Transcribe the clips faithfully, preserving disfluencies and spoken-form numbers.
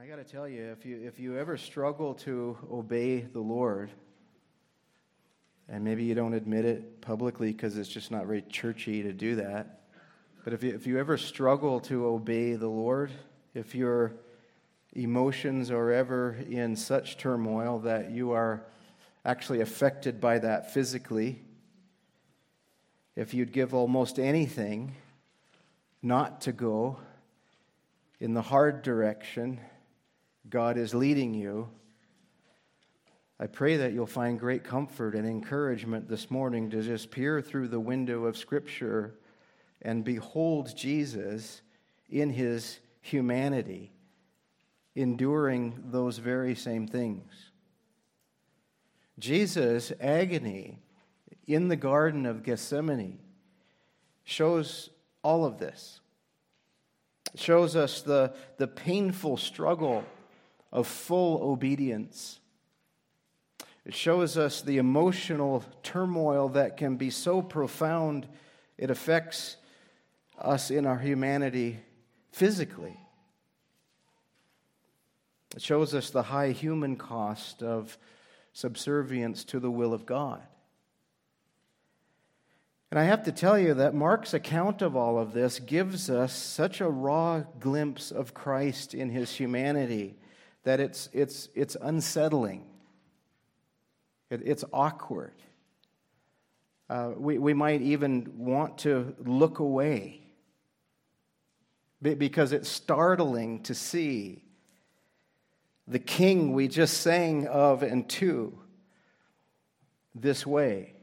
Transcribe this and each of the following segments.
I got to tell you, if you if you ever struggle to obey the Lord, and maybe you don't admit it publicly because it's just not very churchy to do that, but if you, if you ever struggle to obey the Lord, if your emotions are ever in such turmoil that you are actually affected by that physically, if you'd give almost anything not to go in the hard direction God is leading you, I pray that you'll find great comfort and encouragement this morning to just peer through the window of Scripture and behold Jesus in his humanity, enduring those very same things. Jesus' agony in the Garden of Gethsemane shows all of this. It shows us the, the painful struggle of full obedience. It shows us the emotional turmoil that can be so profound it affects us in our humanity physically. It shows us the high human cost of subservience to the will of God. And I have to tell you that Mark's account of all of this gives us such a raw glimpse of Christ in his humanity that it's it's it's unsettling. It, it's awkward. Uh, we, we might even want to look away because it's startling to see the King we just sang of and to this way.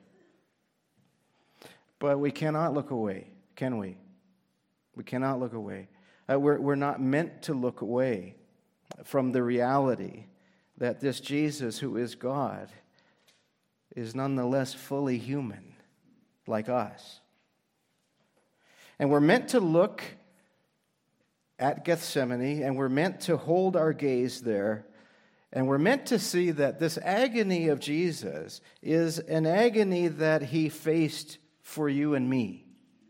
But we cannot look away, can we? We cannot look away. Uh, we're, we're not meant to look away from the reality that this Jesus who is God is nonetheless fully human, like us. And we're meant to look at Gethsemane, and we're meant to hold our gaze there, and we're meant to see that this agony of Jesus is an agony that he faced for you and me.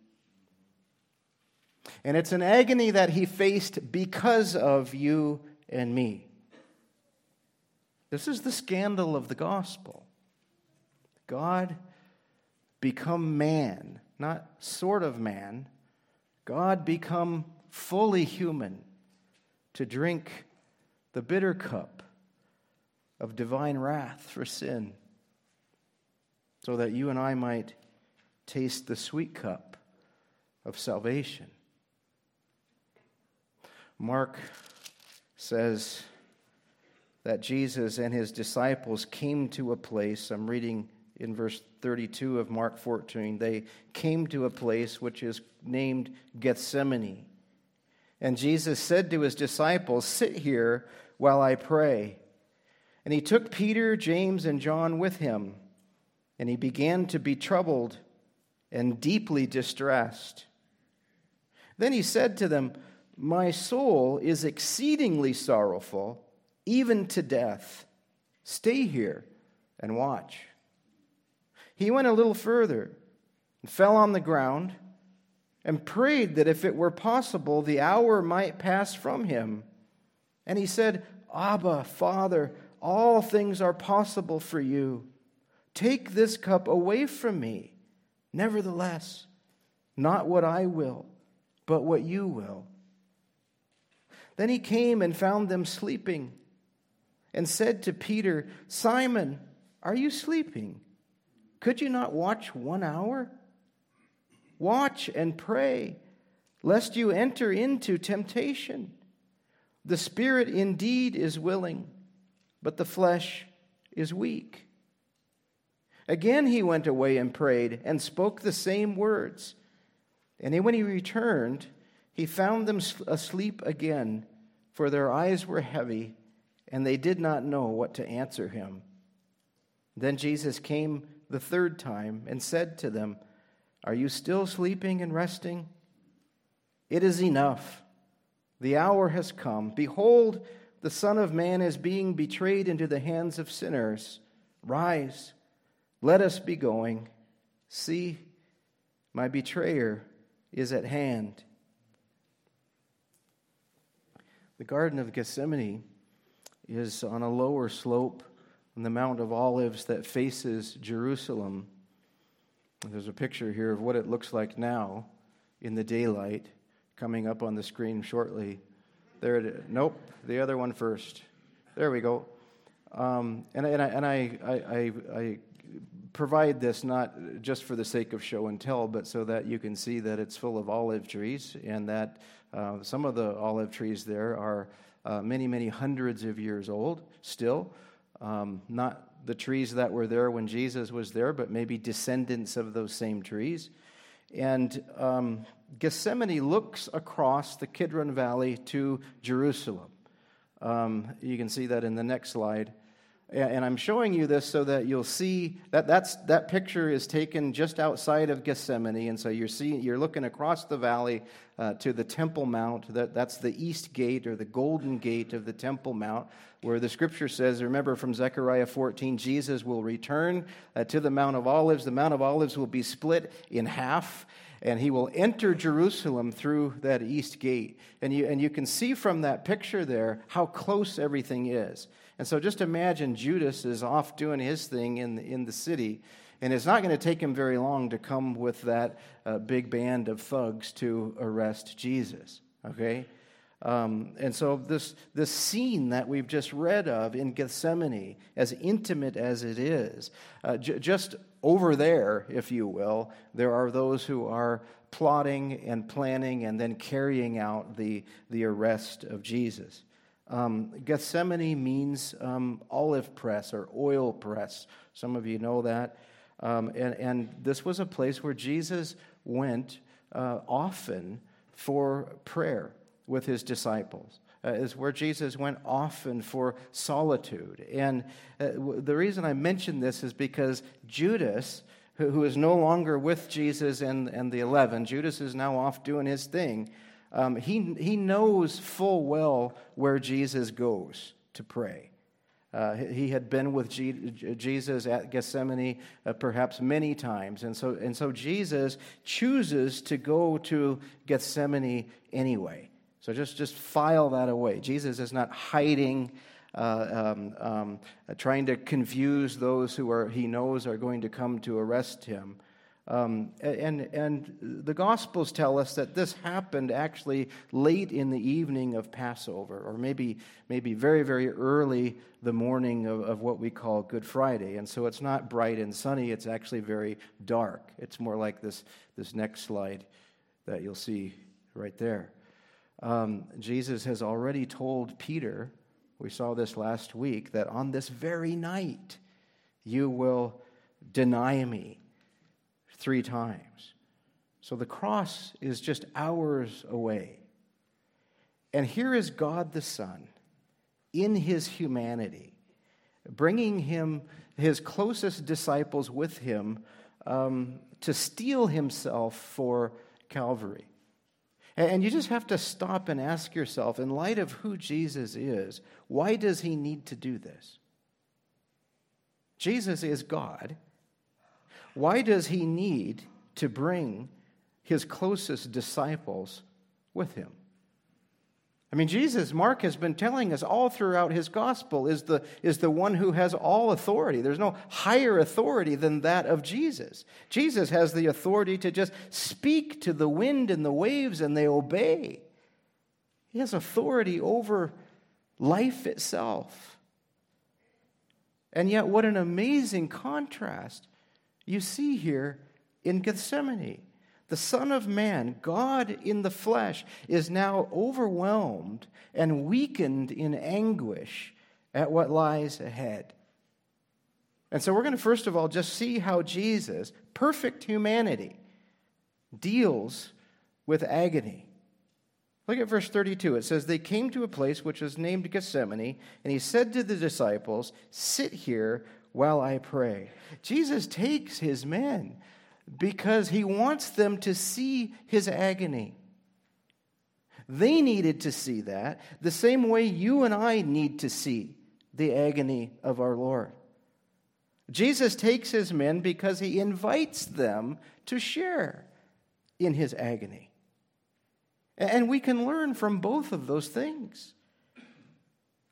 And it's an agony that he faced because of you and me. This is the scandal of the gospel. God become man, not sort of man. God become fully human to drink the bitter cup of divine wrath for sin, so that you and I might taste the sweet cup of salvation. Mark says that Jesus and his disciples came to a place, I'm reading in verse thirty-two of Mark fourteen, they came to a place which is named Gethsemane. And Jesus said to his disciples, "Sit here while I pray." And he took Peter, James, and John with him, and he began to be troubled and deeply distressed. Then he said to them, "My soul is exceedingly sorrowful, even to death. Stay here and watch." He went a little further and fell on the ground and prayed that if it were possible, the hour might pass from him. And he said, "Abba, Father, all things are possible for you. Take this cup away from me. Nevertheless, not what I will, but what you will." Then he came and found them sleeping and said to Peter, "Simon, are you sleeping? Could you not watch one hour? Watch and pray, lest you enter into temptation. The spirit indeed is willing, but the flesh is weak." Again he went away and prayed and spoke the same words. And when he returned, he found them asleep again, for their eyes were heavy, and they did not know what to answer him. Then Jesus came the third time and said to them, "Are you still sleeping and resting? It is enough. The hour has come. Behold, the Son of Man is being betrayed into the hands of sinners. Rise, let us be going. See, my betrayer is at hand." The Garden of Gethsemane is on a lower slope on the Mount of Olives that faces Jerusalem. There's a picture here of what it looks like now in the daylight coming up on the screen shortly. There it is. Nope, the other one first. There we go. Um, and and, I, and I, I, I provide this not just for the sake of show and tell, but so that you can see that it's full of olive trees, and that uh, some of the olive trees there are uh, many, many hundreds of years old still. Um, not the trees that were there when Jesus was there, but maybe descendants of those same trees. And um, Gethsemane looks across the Kidron Valley to Jerusalem. Um, you can see that in the next slide. And I'm showing you this so that you'll see that that's, that picture is taken just outside of Gethsemane. And so you're seeing, you're looking across the valley uh, to the Temple Mount. That, that's the east gate, or the golden gate of the Temple Mount, where the scripture says, remember from Zechariah fourteen, Jesus will return uh, to the Mount of Olives. The Mount of Olives will be split in half, and he will enter Jerusalem through that east gate. And you, and you can see from that picture there how close everything is. And so just imagine Judas is off doing his thing in the, in the city, and it's not going to take him very long to come with that uh, big band of thugs to arrest Jesus, okay? Um, and so this, this scene that we've just read of in Gethsemane, as intimate as it is, uh, j- just over there, if you will, there are those who are plotting and planning and then carrying out the, the arrest of Jesus. Um, Gethsemane means um, olive press or oil press. Some of you know that. Um, and, and this was a place where Jesus went uh, often for prayer with his disciples. Uh, is where Jesus went often for solitude. And uh, w- the reason I mention this is because Judas, who, who is no longer with Jesus and, and the eleven, Judas is now off doing his thing. Um, he, he knows full well where Jesus goes to pray. Uh, he had been with G- Jesus at Gethsemane uh, perhaps many times. And so, and so Jesus chooses to go to Gethsemane anyway. So just, just file that away. Jesus is not hiding, uh, um, um, trying to confuse those who are he knows are going to come to arrest him. Um, and, and the Gospels tell us that this happened actually late in the evening of Passover, or maybe maybe very, very early the morning of, of what we call Good Friday. And so it's not bright and sunny, it's actually very dark. It's more like this, this next slide that you'll see right there. Um, Jesus has already told Peter, we saw this last week, that on this very night you will deny me three times. So the cross is just hours away. And here is God the Son in his humanity, bringing him, his closest disciples with him, um, to steel himself for Calvary. And you just have to stop and ask yourself, in light of who Jesus is, why does he need to do this? Jesus is God. Why does he need to bring his closest disciples with him? I mean, Jesus, Mark has been telling us all throughout his gospel, is the, is the one who has all authority. There's no higher authority than that of Jesus. Jesus has the authority to just speak to the wind and the waves and they obey. He has authority over life itself. And yet, what an amazing contrast you see here in Gethsemane. The Son of Man, God in the flesh, is now overwhelmed and weakened in anguish at what lies ahead. And so we're going to first of all just see how Jesus, perfect humanity, deals with agony. Look at verse thirty-two. It says, they came to a place which was named Gethsemane, and he said to the disciples, sit here while I pray. Jesus takes his men because he wants them to see his agony. They needed to see that the same way you and I need to see the agony of our Lord. Jesus takes his men because he invites them to share in his agony. And we can learn from both of those things.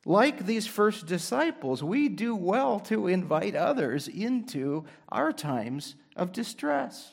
like these first disciples, we do well to invite others into our times of distress.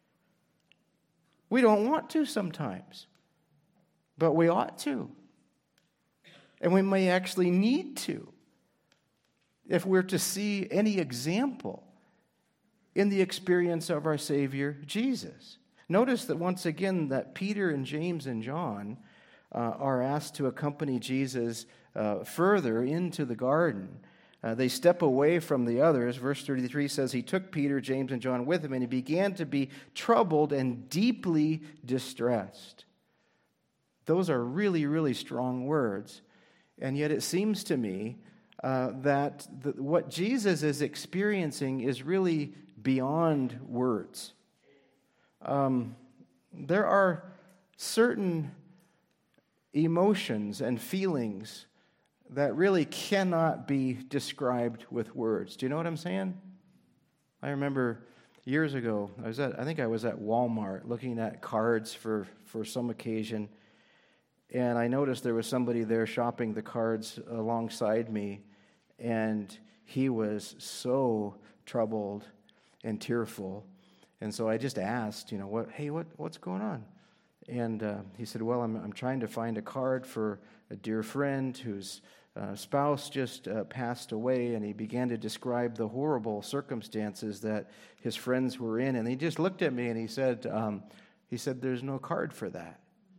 We don't want to sometimes, but we ought to. And we may actually need to, if we're to see any example in the experience of our Savior, Jesus. Notice that once again that Peter and James and John uh, are asked to accompany Jesus uh, further into the garden. Uh, they step away from the others. Verse thirty-three says, he took Peter, James, and John with him, and he began to be troubled and deeply distressed. Those are really, really strong words. And yet it seems to me uh, that the, what Jesus is experiencing is really beyond words. Um, there are certain emotions and feelings that really cannot be described with words. Do you know what I'm saying? I remember years ago, I was at, I think I was at Walmart looking at cards for, for some occasion, and I noticed there was somebody there shopping the cards alongside me, and he was so troubled and tearful. And so I just asked, you know, what? Hey, what, what's going on? And uh, he said, well, I'm, I'm trying to find a card for a dear friend whose uh, spouse just uh, passed away, and he began to describe the horrible circumstances that his friends were in. And he just looked at me and he said, um, he said, there's no card for that.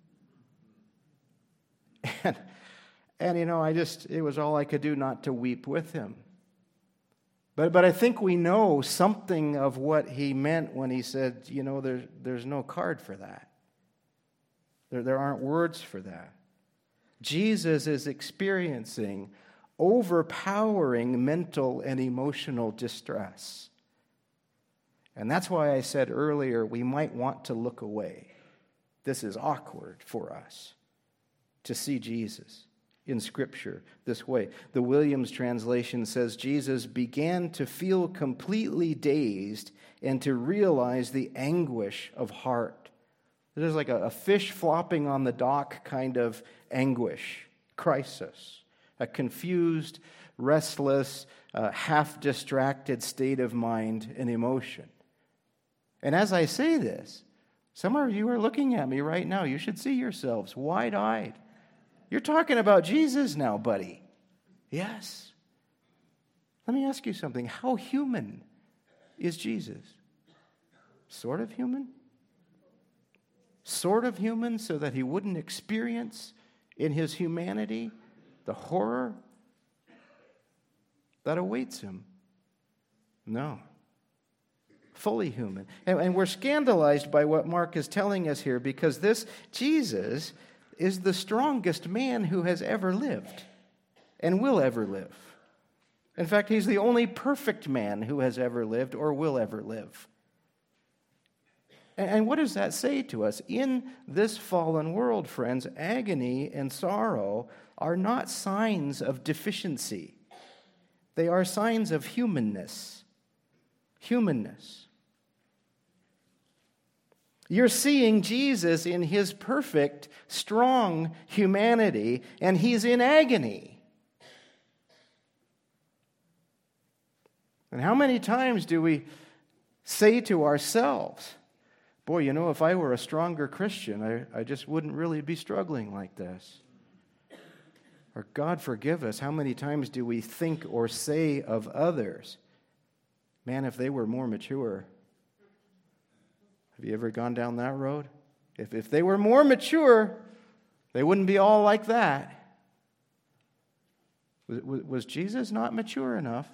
And, and, you know, I just, it was all I could do not to weep with him. But but I think we know something of what he meant when he said, you know, there's, there's no card for that. There, there aren't words for that. Jesus is experiencing overpowering mental and emotional distress. And that's why I said earlier, we might want to look away. This is awkward for us to see Jesus in Scripture this way. The Williams translation says, Jesus began to feel completely dazed and to realize the anguish of heart. There's like a, a fish flopping on the dock kind of anguish, crisis, a confused, restless, uh, half-distracted state of mind and emotion. And as I say this, some of you are looking at me right now. You should see yourselves wide-eyed. You're talking about Jesus now, buddy. Yes. Let me ask you something. How human is Jesus? Sort of human? Sort of human so that he wouldn't experience in his humanity the horror that awaits him? No. Fully human. And, and we're scandalized by what Mark is telling us here, because this Jesus is the strongest man who has ever lived and will ever live. In fact, he's the only perfect man who has ever lived or will ever live. And what does that say to us? In this fallen world, friends, agony and sorrow are not signs of deficiency. They are signs of humanness. Humanness. You're seeing Jesus in his perfect, strong humanity, and he's in agony. And how many times do we say to ourselves, boy, you know, if I were a stronger Christian, I, I just wouldn't really be struggling like this. Or God forgive us, how many times do we think or say of others, man, if they were more mature. Have you ever gone down that road? If, if they were more mature, they wouldn't be all like that. Was, was Jesus not mature enough?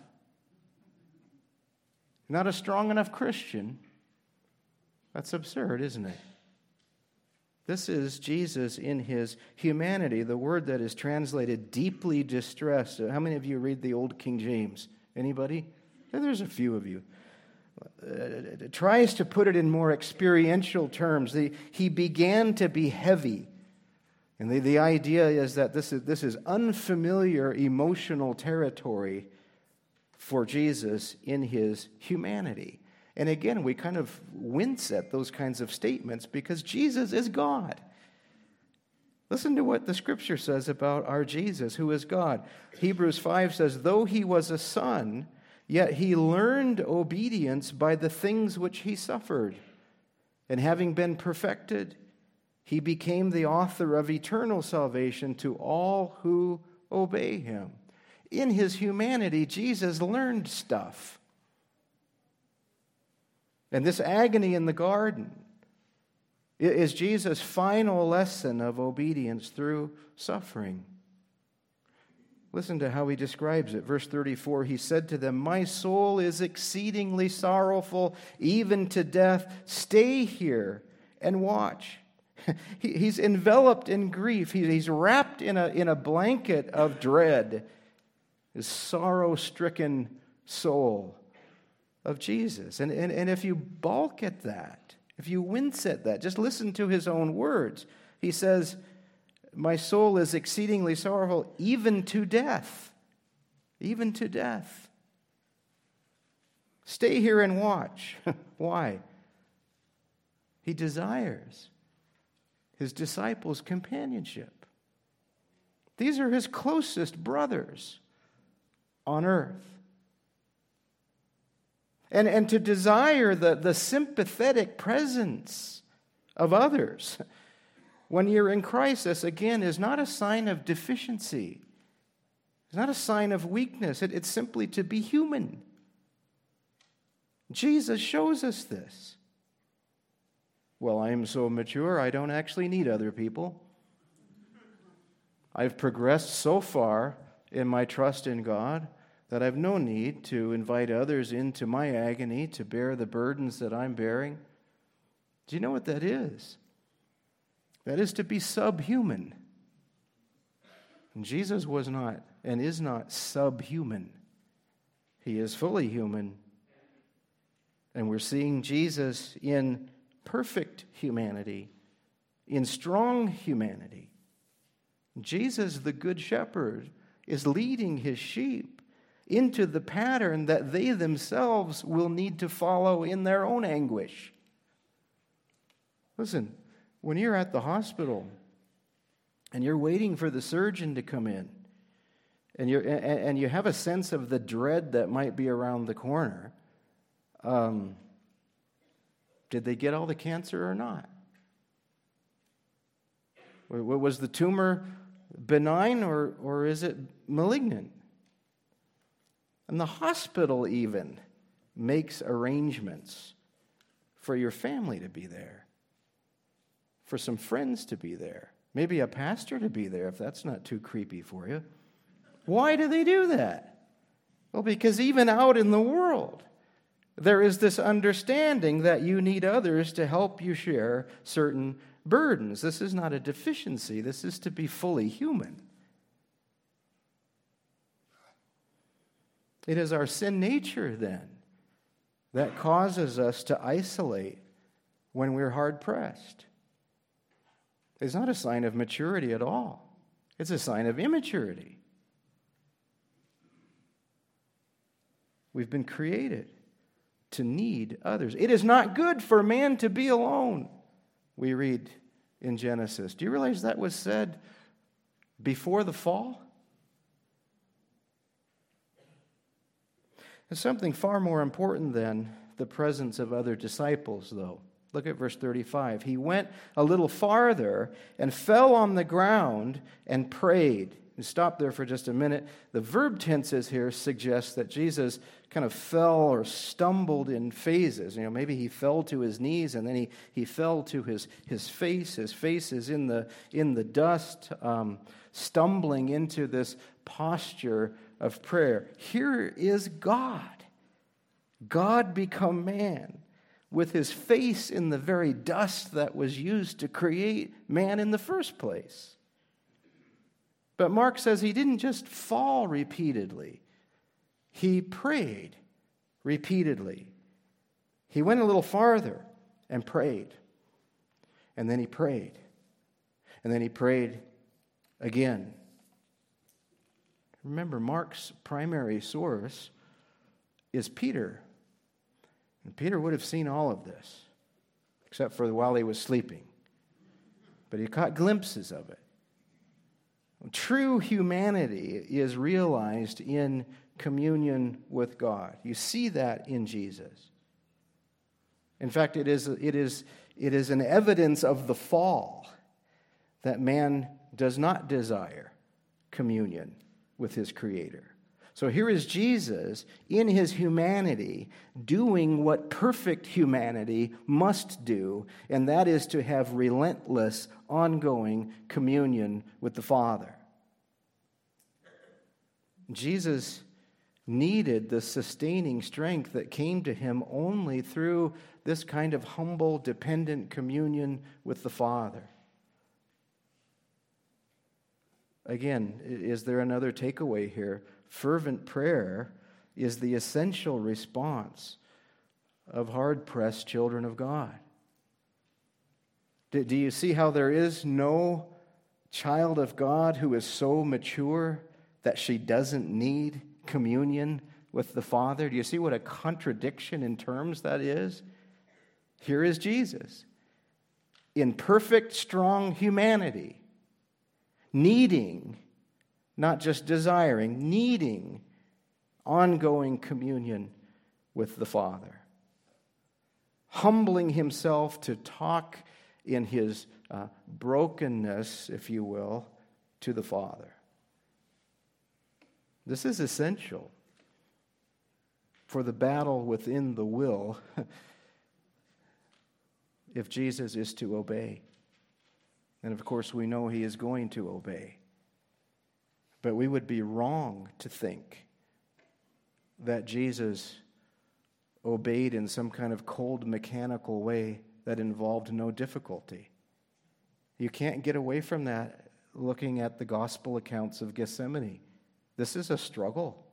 Not a strong enough Christian? That's absurd, isn't it? This is Jesus in his humanity, the word that is translated deeply distressed. How many of you read the Old King James? Anybody? Yeah, there's a few of you. Uh, tries to put it in more experiential terms. The, he began to be heavy. And the, the idea is that this is, this is unfamiliar emotional territory for Jesus in his humanity. And again, we kind of wince at those kinds of statements because Jesus is God. Listen to what the Scripture says about our Jesus, who is God. Hebrews five says, though he was a son, yet he learned obedience by the things which he suffered. And having been perfected, he became the author of eternal salvation to all who obey him. In his humanity, Jesus learned stuff. And this agony in the garden is Jesus' final lesson of obedience through suffering. Listen to how he describes it. Verse thirty-four, he said to them, my soul is exceedingly sorrowful, even to death. Stay here and watch. He's enveloped in grief. He's wrapped in a, in a blanket of dread. His sorrow-stricken soul of Jesus. And, and, and if you balk at that, if you wince at that, just listen to his own words. He says, my soul is exceedingly sorrowful, even to death. Even to death. Stay here and watch. Why? He desires his disciples' companionship. These are his closest brothers on earth. And, and to desire the, the sympathetic presence of others when you're in crisis, again, is not a sign of deficiency. It's not a sign of weakness. It, it's simply to be human. Jesus shows us this. Well, I am so mature, I don't actually need other people. I've progressed so far in my trust in God that I've no need to invite others into my agony to bear the burdens that I'm bearing. Do you know what that is? That is to be subhuman. And Jesus was not and is not subhuman. He is fully human. And we're seeing Jesus in perfect humanity, in strong humanity. Jesus, the Good Shepherd, is leading his sheep into the pattern that they themselves will need to follow in their own anguish. Listen, when you're at the hospital and you're waiting for the surgeon to come in, and you're and you have a sense of the dread that might be around the corner, um, did they get all the cancer or not? Was the tumor benign or, or is it malignant? And the hospital even makes arrangements for your family to be there, for some friends to be there, maybe a pastor to be there if that's not too creepy for you. Why do they do that? Well, because even out in the world, there is this understanding that you need others to help you share certain burdens. This is not a deficiency. This is to be fully human. It is our sin nature, then, that causes us to isolate when we're hard-pressed. It's not a sign of maturity at all. It's a sign of immaturity. We've been created to need others. It is not good for man to be alone, we read in Genesis. Do you realize that was said before the fall? There's something far more important than the presence of other disciples, though. Look at verse thirty-five. He went a little farther and fell on the ground and prayed. And stop there for just a minute. The verb tenses here suggest that Jesus kind of fell or stumbled in phases. You know, maybe he fell to his knees and then he, he fell to his, his face. His face is in the, in the dust, um, stumbling into this posture of prayer. Here is God. God become man, with his face in the very dust that was used to create man in the first place. But Mark says he didn't just fall repeatedly. He prayed repeatedly. He went a little farther and prayed. And then he prayed. And then he prayed again. Remember, Mark's primary source is Peter. And Peter would have seen all of this, except for while he was sleeping. But he caught glimpses of it. True humanity is realized in communion with God. You see that in Jesus. In fact, it is, it is, it is an evidence of the fall that man does not desire communion with his Creator. So here is Jesus in his humanity doing what perfect humanity must do, and that is to have relentless, ongoing communion with the Father. Jesus needed the sustaining strength that came to him only through this kind of humble, dependent communion with the Father. Again, is there another takeaway here? Fervent prayer is the essential response of hard-pressed children of God. Do you see how there is no child of God who is so mature that she doesn't need communion with the Father? Do you see what a contradiction in terms that is? Here is Jesus in perfect, strong humanity, needing, not just desiring, needing ongoing communion with the Father. Humbling himself to talk in his uh, brokenness, if you will, to the Father. This is essential for the battle within the will if Jesus is to obey. And of course, we know he is going to obey. But we would be wrong to think that Jesus obeyed in some kind of cold, mechanical way that involved no difficulty. You can't get away from that looking at the gospel accounts of Gethsemane. This is a struggle.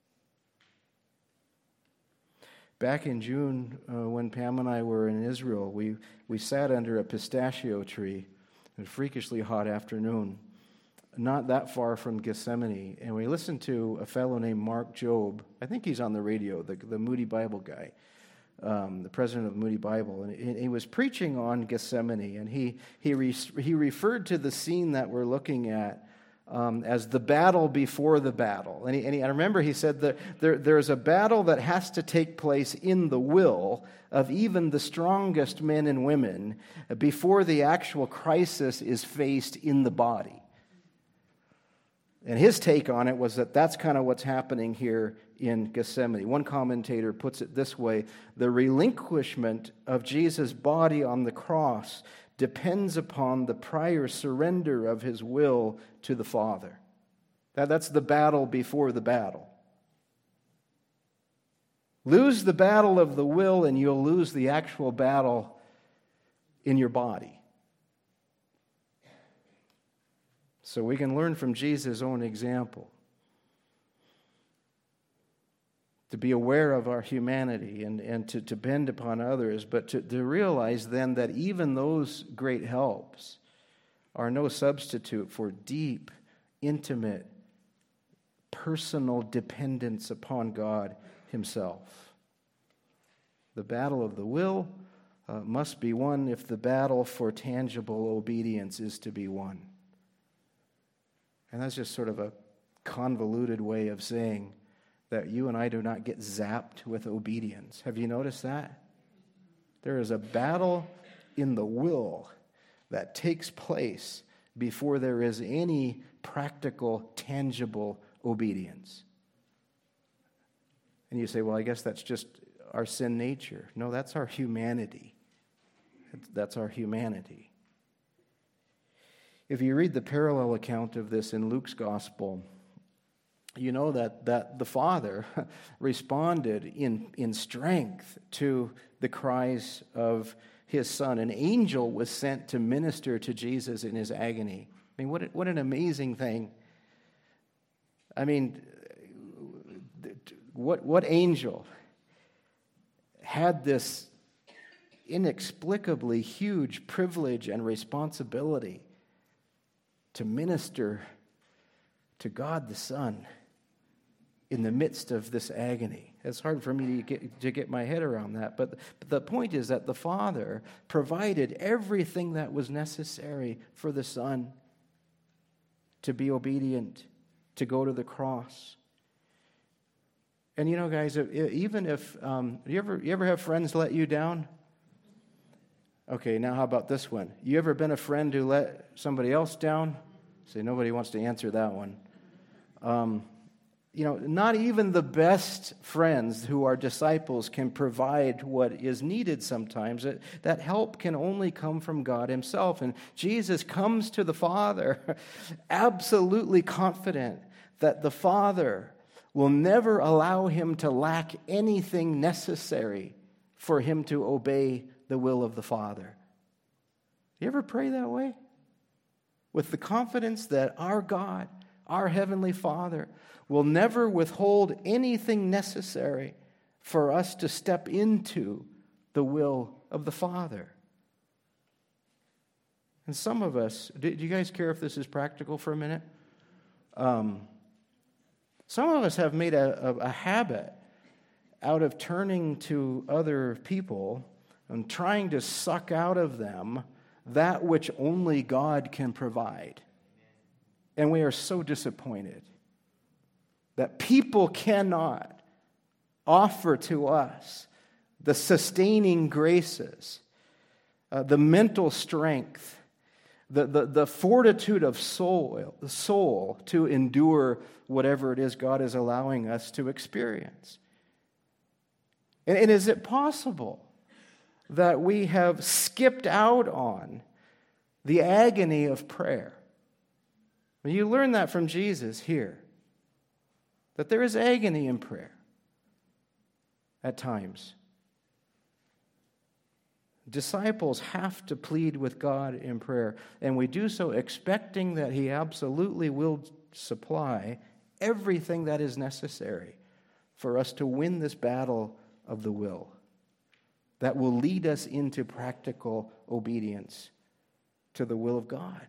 Back in June, uh, when Pam and I were in Israel, we, we sat under a pistachio tree on a freakishly hot afternoon, not that far from Gethsemane, and we listened to a fellow named Mark Jobe. I think he's on the radio, the, the Moody Bible guy, um, the president of Moody Bible, and he, he was preaching on Gethsemane, and he he re, he referred to the scene that we're looking at um, as the battle before the battle. And, he, and he, I remember he said that there there's a battle that has to take place in the will of even the strongest men and women before the actual crisis is faced in the body. And his take on it was that that's kind of what's happening here in Gethsemane. One commentator puts it this way: the relinquishment of Jesus' body on the cross depends upon the prior surrender of his will to the Father. That, that's the battle before the battle. Lose the battle of the will and you'll lose the actual battle in your body. So we can learn from Jesus' own example to be aware of our humanity and, and to, to bend upon others, but to, to realize then that even those great helps are no substitute for deep, intimate, personal dependence upon God himself. The battle of the will uh, must be won if the battle for tangible obedience is to be won. And that's just sort of a convoluted way of saying that you and I do not get zapped with obedience. Have you noticed that? There is a battle in the will that takes place before there is any practical, tangible obedience. And you say, well, I guess that's just our sin nature. No, that's our humanity. That's our humanity. If you read the parallel account of this in Luke's gospel, you know that, that the Father responded in, in strength to the cries of his Son. An angel was sent to minister to Jesus in his agony. I mean, what, what an amazing thing. I mean, what, what angel had this inexplicably huge privilege and responsibility to minister to God the Son in the midst of this agony? It's hard for me to get, to get my head around that. But, but the point is that the Father provided everything that was necessary for the Son. to be obedient, to go to the cross. And you know, guys, even if, um, you ever you ever have friends let you down? Okay, now how about this one? You ever been a friend who let somebody else down? See, nobody wants to answer that one. Um, you know, not even the best friends who are disciples can provide what is needed sometimes. That, that help can only come from God himself. And Jesus comes to the Father absolutely confident that the Father will never allow him to lack anything necessary for him to obey the will of the Father. You ever pray that way? With the confidence that our God, our Heavenly Father, will never withhold anything necessary for us to step into the will of the Father. And some of us, do you guys care if this is practical for a minute? Um, some of us have made a, a, a habit out of turning to other people and trying to suck out of them that which only God can provide. And we are so disappointed that people cannot offer to us the sustaining graces, uh, the mental strength, the, the, the fortitude of soul, soul to endure whatever it is God is allowing us to experience. And, and is it possible that we have skipped out on the agony of prayer? You learn that from Jesus here, that there is agony in prayer at times. Disciples have to plead with God in prayer, and we do so expecting that he absolutely will supply everything that is necessary for us to win this battle of the will that will lead us into practical obedience to the will of God.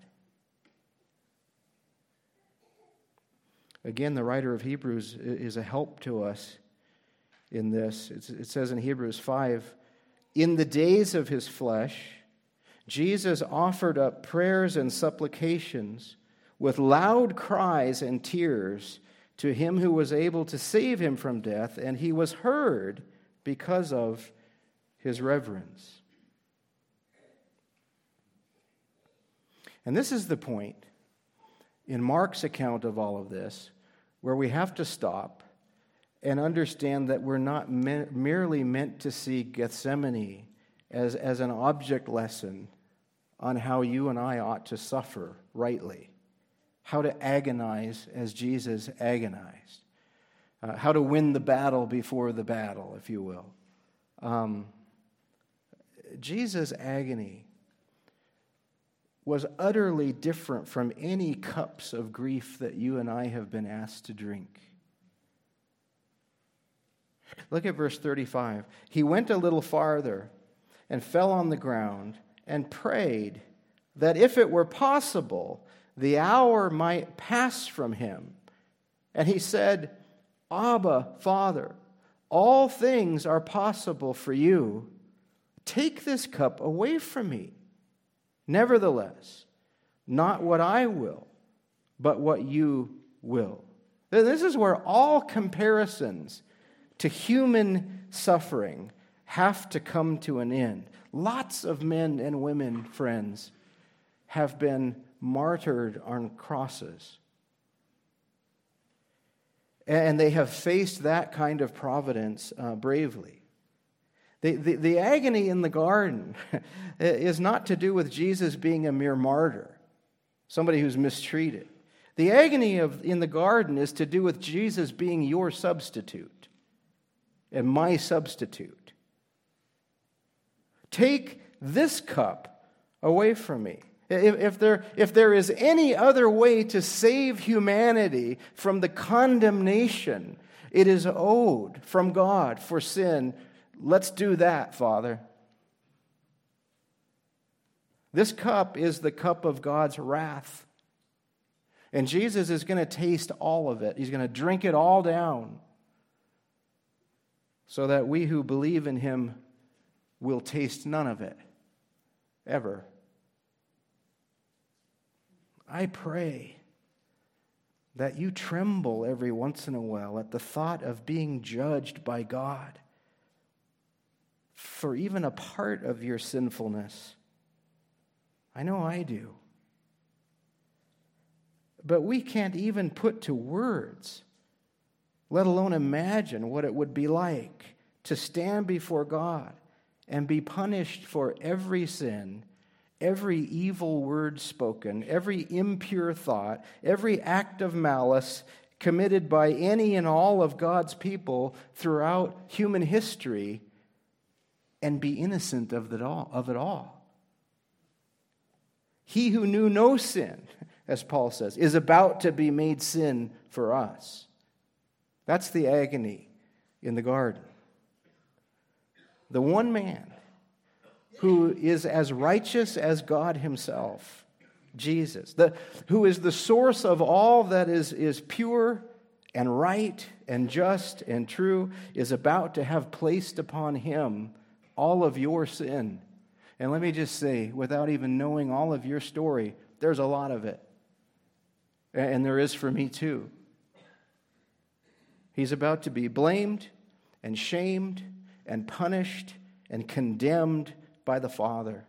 Again, the writer of Hebrews is a help to us in this. It says in Hebrews five, in the days of his flesh, Jesus offered up prayers and supplications with loud cries and tears to him who was able to save him from death, and he was heard because of his reverence. And this is the point in Mark's account of all of this, where we have to stop and understand that we're not me- merely meant to see Gethsemane as, as an object lesson on how you and I ought to suffer rightly, how to agonize as Jesus agonized, uh, how to win the battle before the battle, if you will. Um, Jesus' agony was utterly different from any cups of grief that you and I have been asked to drink. Look at verse thirty-five. He went a little farther and fell on the ground and prayed that if it were possible, the hour might pass from him. And he said, Abba, Father, all things are possible for you. Take this cup away from me. Nevertheless, not what I will, but what you will. This is where all comparisons to human suffering have to come to an end. Lots of men and women, friends, have been martyred on crosses. And they have faced that kind of providence uh, bravely. The, the, the agony in the garden is not to do with Jesus being a mere martyr, somebody who's mistreated. The agony of in the garden is to do with Jesus being your substitute and my substitute. Take this cup away from me. If, if, there, if there is any other way to save humanity from the condemnation it is owed from God for sin, let's do that, Father. This cup is the cup of God's wrath. And Jesus is going to taste all of it. He's going to drink it all down so that we who believe in him will taste none of it, ever. I pray that you tremble every once in a while at the thought of being judged by God for even a part of your sinfulness. I know I do. But we can't even put to words, let alone imagine what it would be like to stand before God and be punished for every sin, every evil word spoken, every impure thought, every act of malice committed by any and all of God's people throughout human history, and be innocent of it all. Of it all. He who knew no sin, as Paul says, is about to be made sin for us. That's the agony in the garden. The one man who is as righteous as God himself, Jesus, the, who is the source of all that is, is pure and right and just and true, is about to have placed upon him all of your sin. And let me just say, without even knowing all of your story, there's a lot of it. And there is for me too. He's about to be blamed and shamed and punished and condemned by the Father.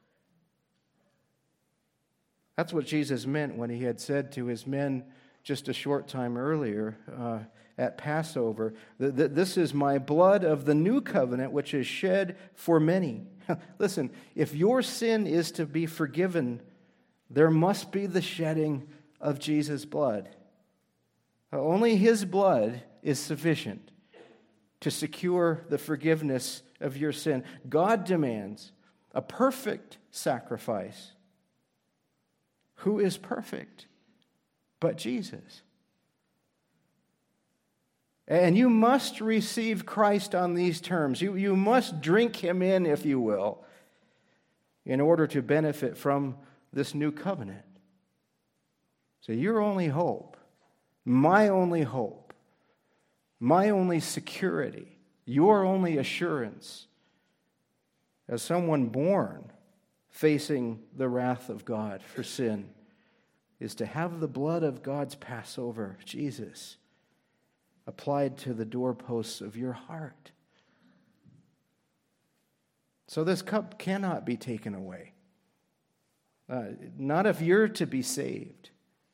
That's what Jesus meant when he had said to his men just a short time earlier uh, at Passover, that this is my blood of the new covenant, which is shed for many. Listen, if your sin is to be forgiven, there must be the shedding of Jesus' blood. Only his blood is sufficient to secure the forgiveness of your sin. God demands a perfect sacrifice. Who is perfect but Jesus? And you must receive Christ on these terms. You, you must drink him in, if you will, in order to benefit from this new covenant. So your only hope, my only hope, my only security, your only assurance as someone born facing the wrath of God for sin is to have the blood of God's Passover, Jesus, applied to the doorposts of your heart. So this cup cannot be taken away. Uh, not if you're to be saved.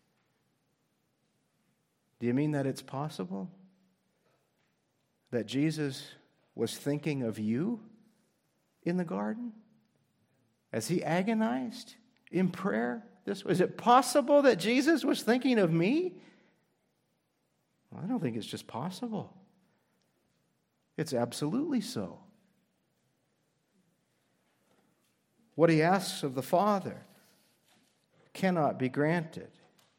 Do you mean that it's possible that Jesus was thinking of you in the garden as he agonized in prayer? This, is it possible that Jesus was thinking of me? Well, I don't think it's just possible. It's absolutely so. What he asks of the Father cannot be granted.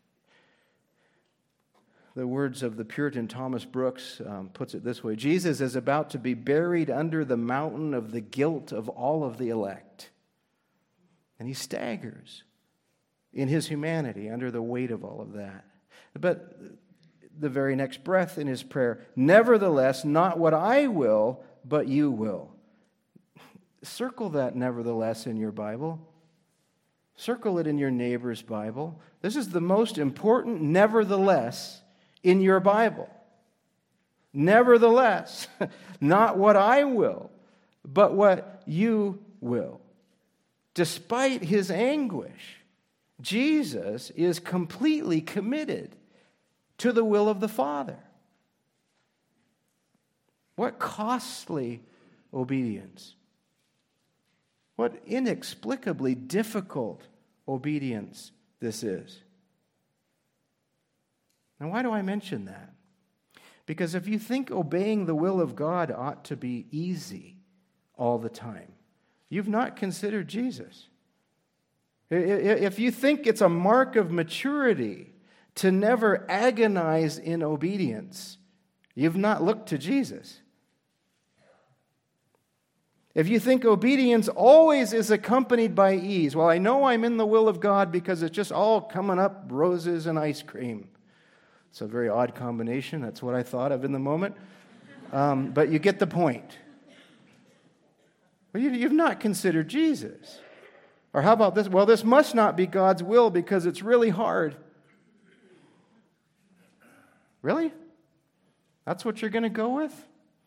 The words of the Puritan Thomas Brooks um, puts it this way: Jesus is about to be buried under the mountain of the guilt of all of the elect. And he staggers in his humanity under the weight of all of that. But the very next breath in his prayer, nevertheless, not what I will, but you will. Circle that nevertheless in your Bible. Circle it in your neighbor's Bible. This is the most important nevertheless in your Bible. Nevertheless, not what I will, but what you will. Despite his anguish, Jesus is completely committed to the will of the Father. What costly obedience. What inexplicably difficult obedience this is. Now, why do I mention that? Because if you think obeying the will of God ought to be easy all the time, you've not considered Jesus. If you think it's a mark of maturity to never agonize in obedience, you've not looked to Jesus. If you think obedience always is accompanied by ease, well, I know I'm in the will of God because it's just all coming up roses and ice cream. It's a very odd combination. That's what I thought of in the moment. Um, but you get the point. Well, you, you've not considered Jesus. Or how about this? Well, this must not be God's will because it's really hard. Really? That's what you're going to go with?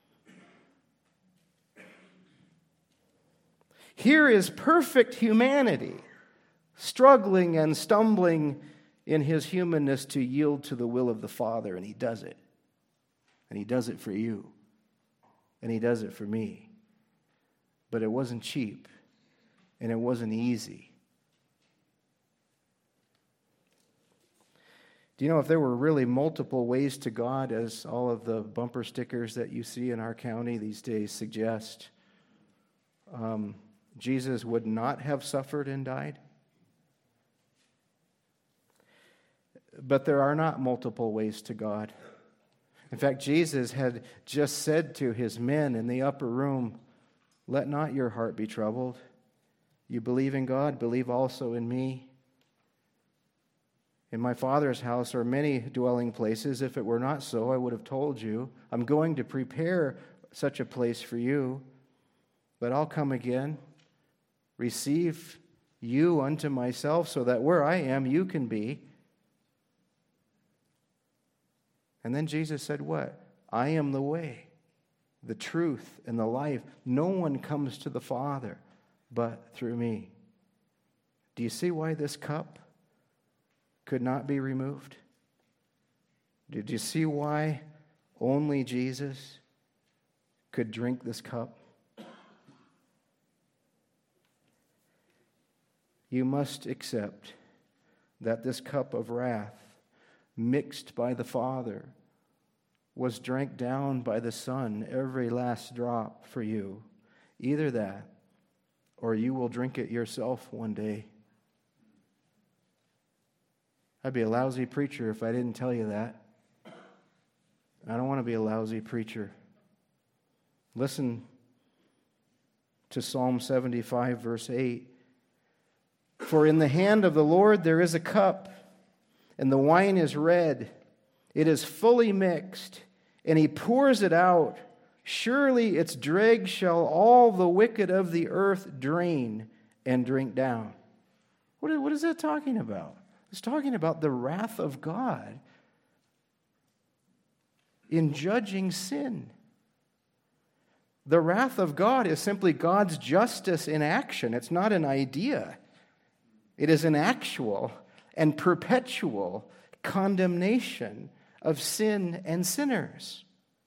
Here is perfect humanity, struggling and stumbling in his humanness to yield to the will of the Father, and he does it. And he does it for you. And he does it for me. But it wasn't cheap, and it wasn't easy. Do you know if there were really multiple ways to God, as all of the bumper stickers that you see in our county these days suggest, um, Jesus would not have suffered and died? But there are not multiple ways to God. In fact, Jesus had just said to his men in the upper room, "Let not your heart be troubled. You believe in God, believe also in me. In my Father's house are many dwelling places. If it were not so, I would have told you. I'm going to prepare such a place for you. But I'll come again, receive you unto myself, so that where I am, you can be." And then Jesus said what? "I am the way, the truth, and the life. No one comes to the Father but through me." Do you see why this cup could not be removed? Did you see why only Jesus could drink this cup? You must accept that this cup of wrath, mixed by the Father, was drank down by the Son, every last drop for you. Either that, or you will drink it yourself one day. I'd be a lousy preacher if I didn't tell you that. I don't want to be a lousy preacher. Listen to Psalm seventy-five, verse eight. "For in the hand of the Lord there is a cup, and the wine is red. It is fully mixed, and he pours it out. Surely its dregs shall all the wicked of the earth drain and drink down." What is, what is that talking about? It's talking about the wrath of God in judging sin. The wrath of God is simply God's justice in action. It's not an idea. It is an actual and perpetual condemnation of sin and sinners.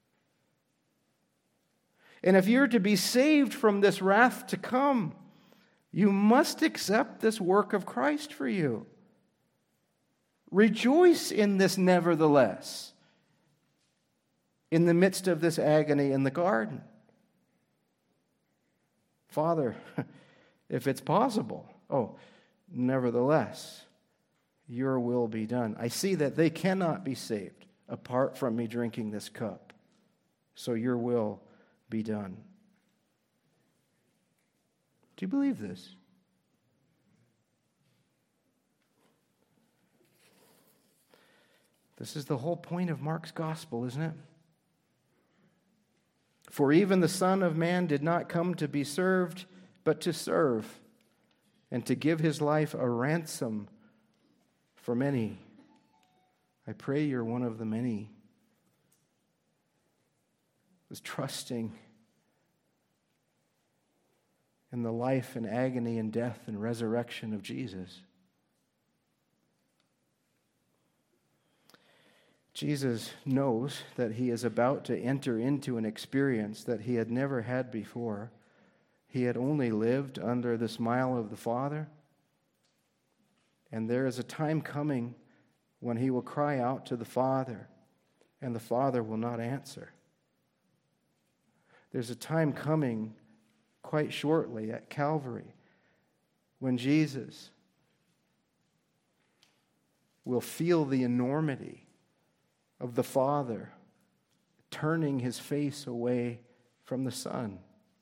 And if you're to be saved from this wrath to come, you must accept this work of Christ for you. Rejoice in this nevertheless, in the midst of this agony in the garden. Father, if it's possible, oh, nevertheless, your will be done. I see that they cannot be saved apart from me drinking this cup. So your will be done. Do you believe this? This is the whole point of Mark's gospel, isn't it? For even the Son of Man did not come to be served, but to serve, and to give his life a ransom for many. I pray you're one of the many who's trusting in the life and agony and death and resurrection of Jesus. Jesus knows that he is about to enter into an experience that he had never had before. He had only lived under the smile of the Father. And there is a time coming when he will cry out to the Father, and the Father will not answer. There's a time coming quite shortly at Calvary when Jesus will feel the enormity of the Father turning his face away from the Son.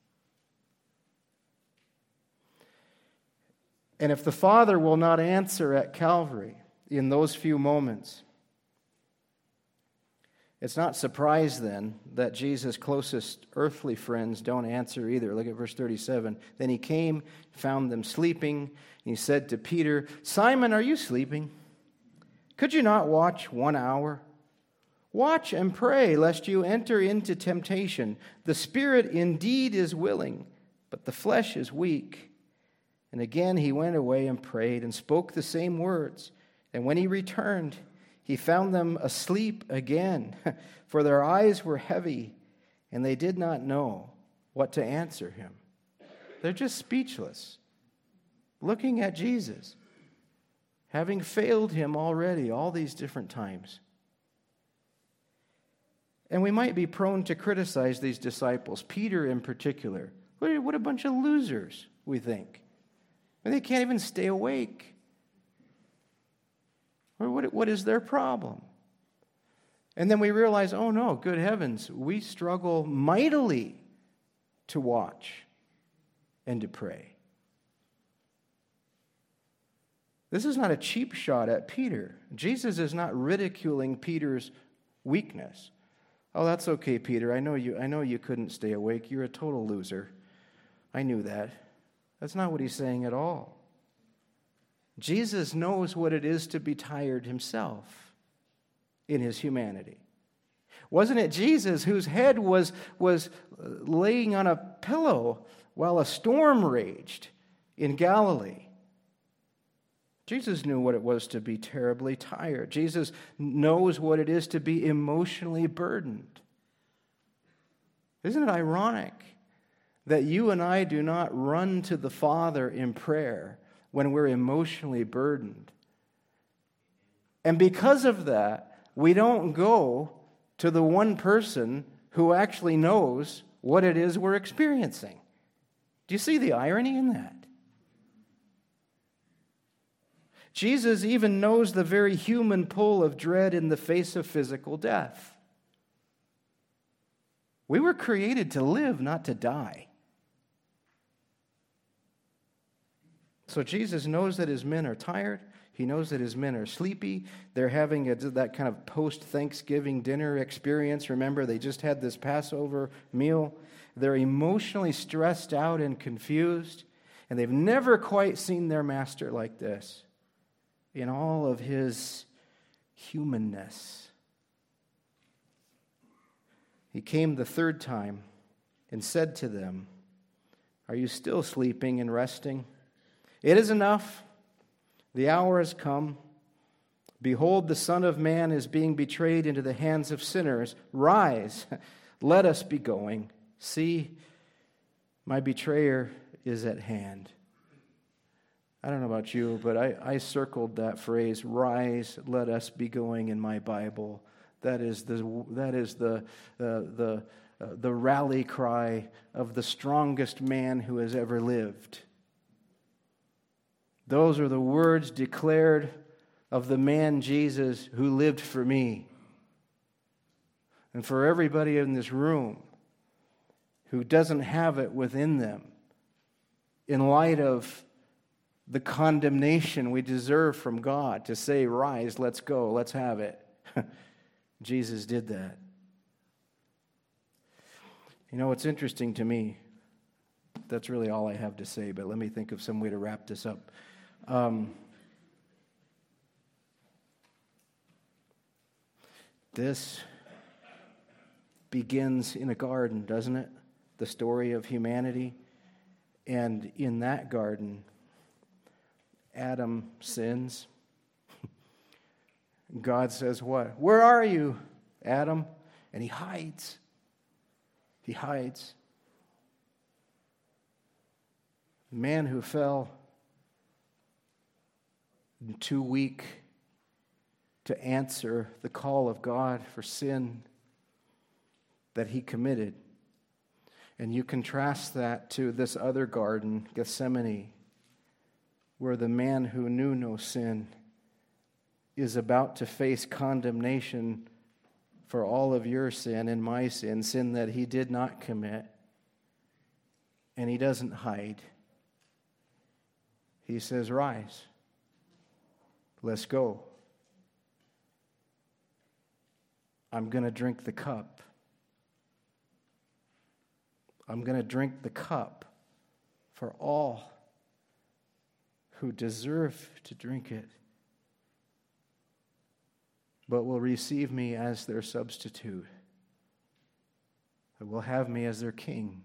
And if the Father will not answer at Calvary in those few moments, it's not surprise then that Jesus' closest earthly friends don't answer either. Look at verse thirty-seven. Then he came, found them sleeping, and he said to Peter, "Simon, are you sleeping? Could you not watch one hour? Watch and pray, lest you enter into temptation. The spirit indeed is willing, but the flesh is weak." And again he went away and prayed and spoke the same words. And when he returned, he found them asleep again, for their eyes were heavy, and they did not know what to answer him. They're just speechless, looking at Jesus, having failed him already all these different times. And we might be prone to criticize these disciples, Peter in particular. What a bunch of losers, we think. And they can't even stay awake. Or what, what is their problem? And then we realize, oh no, good heavens, we struggle mightily to watch and to pray. This is not a cheap shot at Peter. Jesus is not ridiculing Peter's weakness. Oh, that's okay, Peter. I know you I know you couldn't stay awake. You're a total loser. I knew that. That's not what he's saying at all. Jesus knows what it is to be tired himself in his humanity. Wasn't it Jesus whose head was, was laying on a pillow while a storm raged in Galilee? Jesus knew what it was to be terribly tired. Jesus knows what it is to be emotionally burdened. Isn't it ironic that you and I do not run to the Father in prayer when we're emotionally burdened? And because of that, we don't go to the one person who actually knows what it is we're experiencing. Do you see the irony in that? Jesus even knows the very human pull of dread in the face of physical death. We were created to live, not to die. So Jesus knows that his men are tired. He knows that his men are sleepy. They're having a, that kind of post-Thanksgiving dinner experience. Remember, they just had this Passover meal. They're emotionally stressed out and confused, and they've never quite seen their master like this in all of his humanness. He came the third time and said to them, "Are you still sleeping and resting? It is enough. The hour has come. Behold, the Son of Man is being betrayed into the hands of sinners. Rise, let us be going. See, my betrayer is at hand." I don't know about you, but I, I circled that phrase, "Rise, let us be going," in my Bible. That is the that is the uh, the uh, the rally cry of the strongest man who has ever lived. Those are the words declared of the man Jesus who lived for me. And for everybody in this room who doesn't have it within them, in light of the condemnation we deserve from God, to say, "Rise, let's go, let's have it." Jesus did that. You know, it's interesting to me. That's really all I have to say, but let me think of some way to wrap this up. Um, this begins in a garden, doesn't it? The story of humanity. And in that garden, Adam sins. God says, "What? Where are you, Adam?" And he hides. He hides. The man who fell, too weak to answer the call of God for sin that he committed. And you contrast that to this other garden, Gethsemane, where the man who knew no sin is about to face condemnation for all of your sin and my sin, sin that he did not commit. And he doesn't hide. He says, "Rise. Let's go. I'm going to drink the cup. I'm going to drink the cup for all who deserve to drink it." but will receive me as their substitute, that will have me as their king.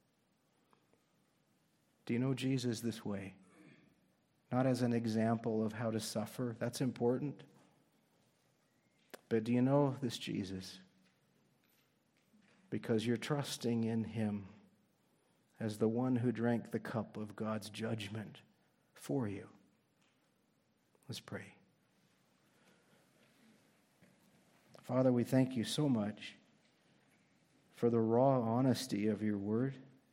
Do you know Jesus this way? Not as an example of how to suffer. That's important. But do you know this Jesus? Because you're trusting in him as the one who drank the cup of God's judgment for you. Let's pray. Father, we thank you so much for the raw honesty of your word,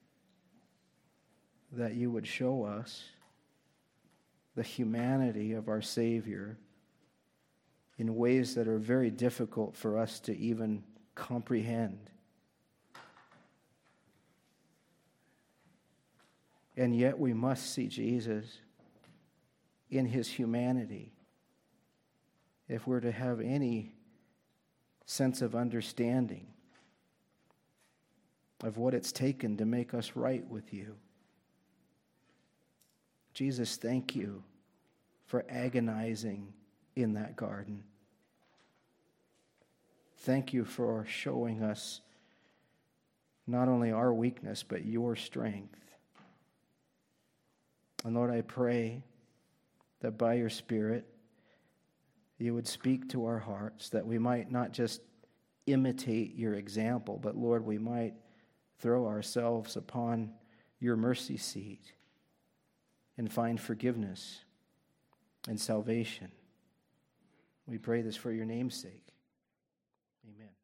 that you would show us the humanity of our Savior in ways that are very difficult for us to even comprehend. And yet we must see Jesus in his humanity if we're to have any sense of understanding of what it's taken to make us right with you. Jesus, thank you for agonizing in that garden. Thank you for showing us not only our weakness, but your strength. And Lord, I pray that by your Spirit, you would speak to our hearts, that we might not just imitate your example, but Lord, we might throw ourselves upon your mercy seat and find forgiveness and salvation. We pray this for your name's sake. Amen.